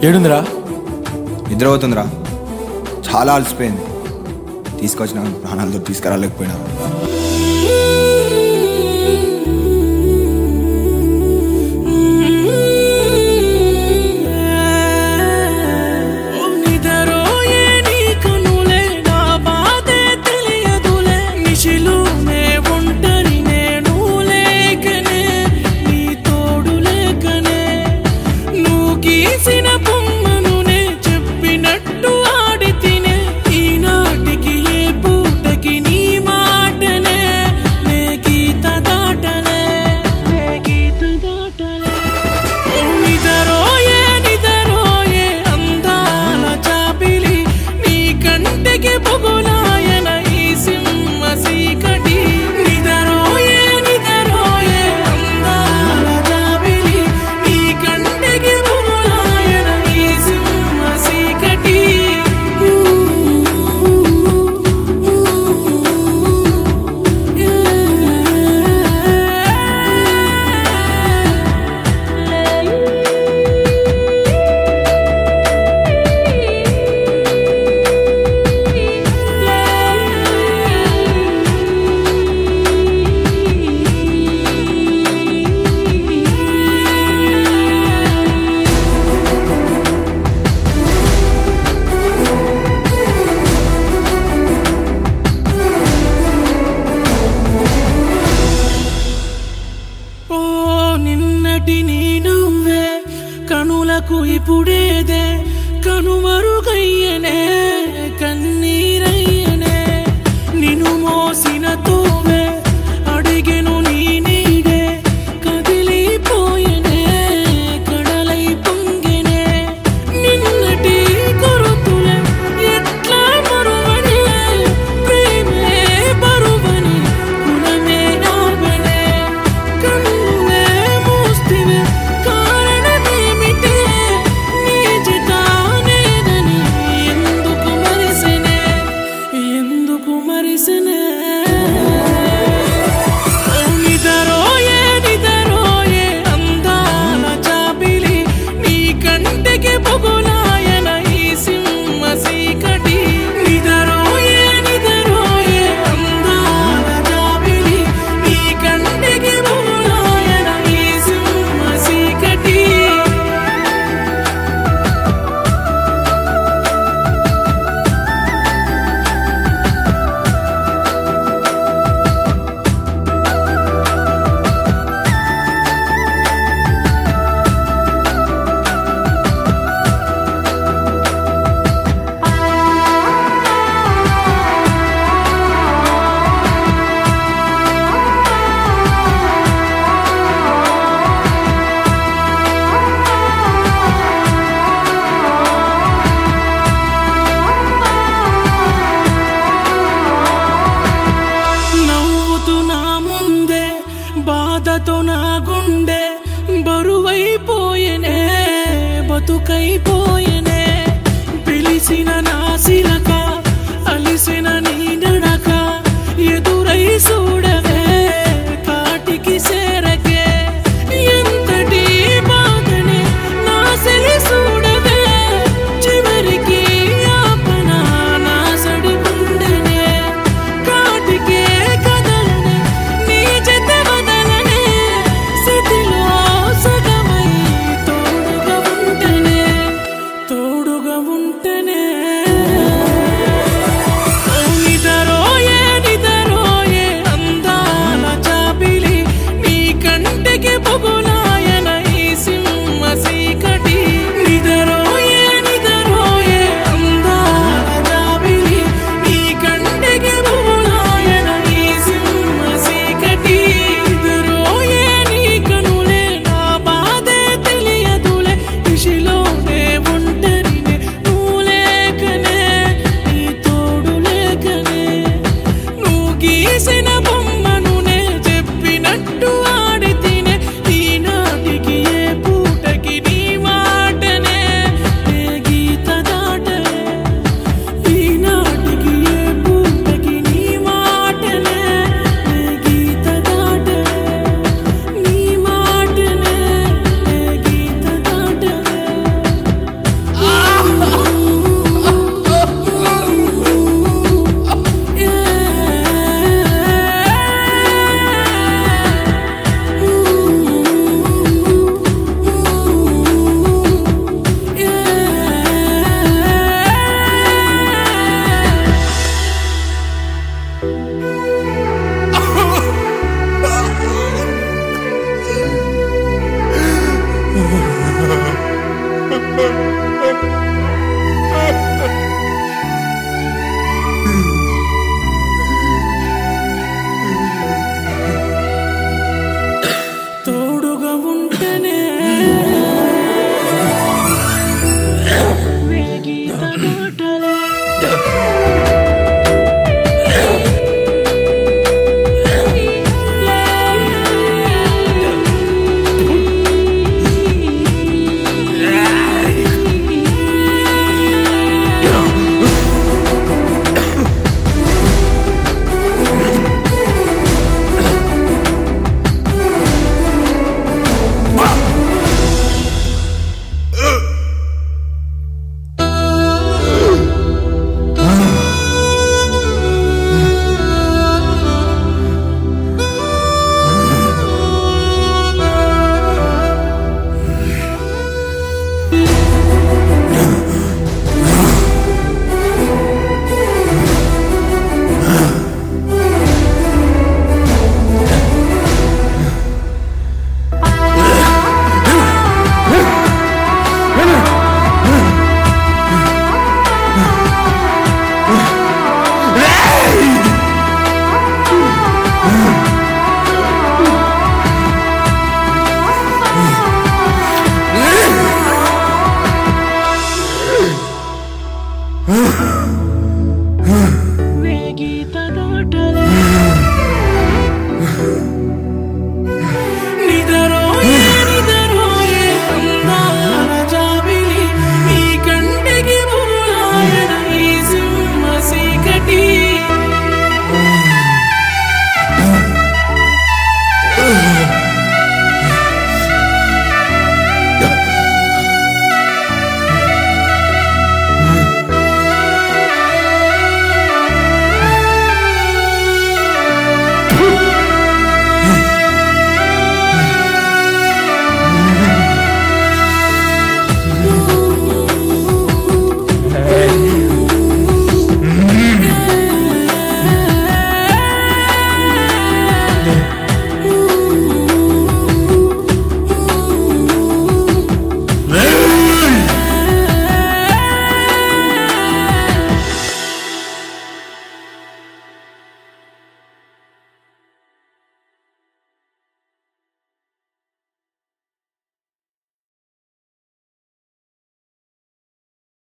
ఏడుందిరా? నిద్ర అవుతుందిరా, చాలా అలసిపోయింది. తీసుకొచ్చిన ప్రాణాలతో తీసుకురాలేకపోయినా. కనులకు ఇప్పుడేదే కనుమరుగయ్యనే, కన్నీరయ్యనే. నిన్ను మోసిన తోవే అడిగెను నీ నీడే, కదిలిపోయనే కడలై పొంగెనే. నిన్నటి కొరుతులే ఎట్లా మరువనే, ప్రేమే బరువని కులమే ఆపనే. కన్నులే మూస్తివే బాధతో నా గుండె బరువైపోయెనే, బతుకైపోయెనే. పిలిచిన నా శిలక అలిసిన నీ నడక, ఎదురై చూడవే కాటికి చేరకే. ఎంతటి బాధనే నా సెలి చూడవే, చివరికి ఆపన నా సడి గుండెనే. కాటికే కదలనే నీ జత వదలనే, స్థితిలో సగమై తోడుగా ఉంటనే, తోడుగా ఉంటనే. నిదరోయే నిదరోయే అందాల జాబిలి, నీ కంటికి పొగులాయన ఈ సింహ చీకటి. నిదరోయే నిదరోయే అందాల జాబిలి, నీ కంటికి పొగులాయన ఈ సింహ చీకటి. నిదరోయే నీ కనులే నా బాధే తెలియదులే, దిశలోనే ఒంటరినే నువ్వు లేకనే. చలో